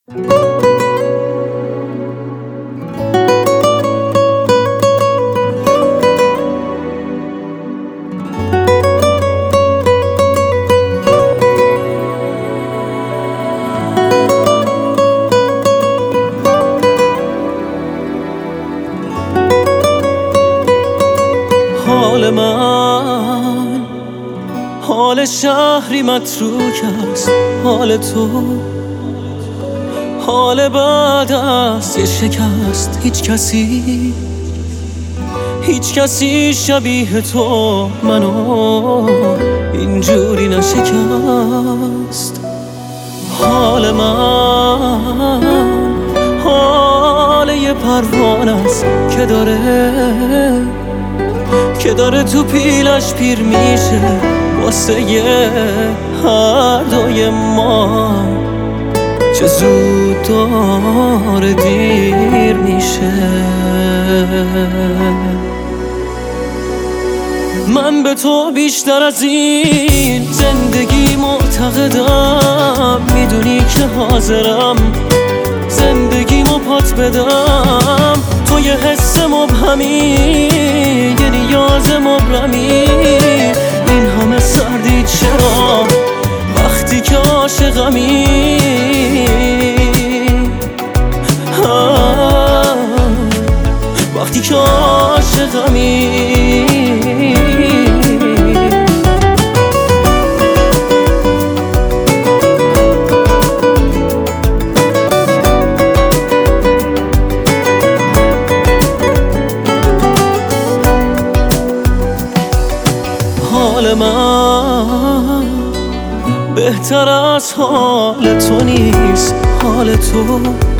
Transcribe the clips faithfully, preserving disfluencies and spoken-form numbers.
حال من حال شهری متروک است، حال تو حال بعد است یه شکست. هیچ کسی هیچ کسی شبیه تو منو اینجوری نشکست. حال من حال یه پروانه است که داره که داره تو پیلش پیر میشه واسه یه هر دوی ما. چه زود داره دیر میشه. من به تو بیشتر از این زندگی معتقدم، میدونی که حاضرم زندگیمو پات بدم. تو یه حس مبهمی، یه نیاز مبرمی، این همه سردی چرا وقتی که عاشقمی؟ وقتی که عاشقمی. حال من بهتر از حال تو نیست. حال تو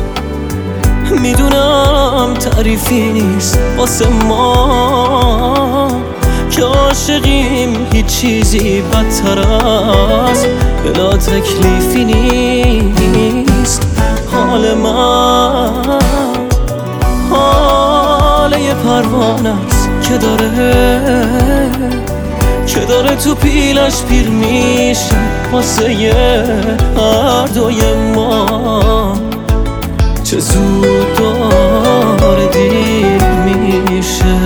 میدونم تعریفی نیست واسه ما که عاشقیم. هیچ چیزی بدتر از بلا تکلیفی نیست. حال من حال یه پروانه است که داره که داره تو پیلش پیر میشه واسه یه هر دوی ما. چه زود داره دیر میشه.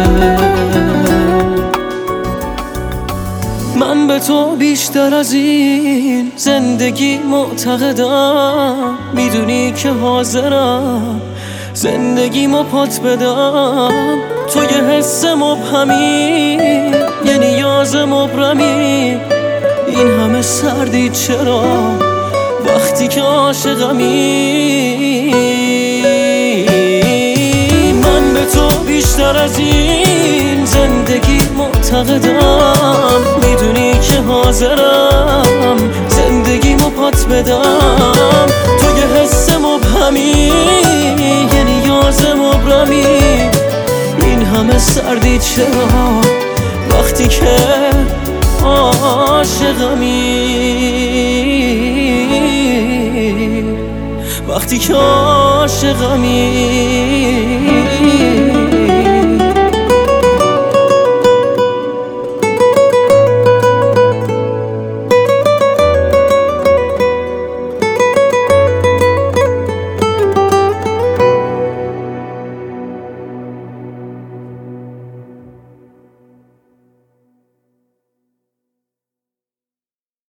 من به تو بیشتر از این زندگی معتقدم، میدونی که حاضرم زندگیمو پات بدم. تو یه حس مبهمی، یه نیاز مبرمی، این همه سردی چرا وقتی که عاشقمی؟ من به تو بیشتر از این زندگی معتقدم، میدونی که حاضرم زندگیمو پات بدم. تو یه حس مبهمی، یه نیاز مبرمی، این همه سردی چرا وقتی که عاشقمی؟ وقتی که عاشقمی.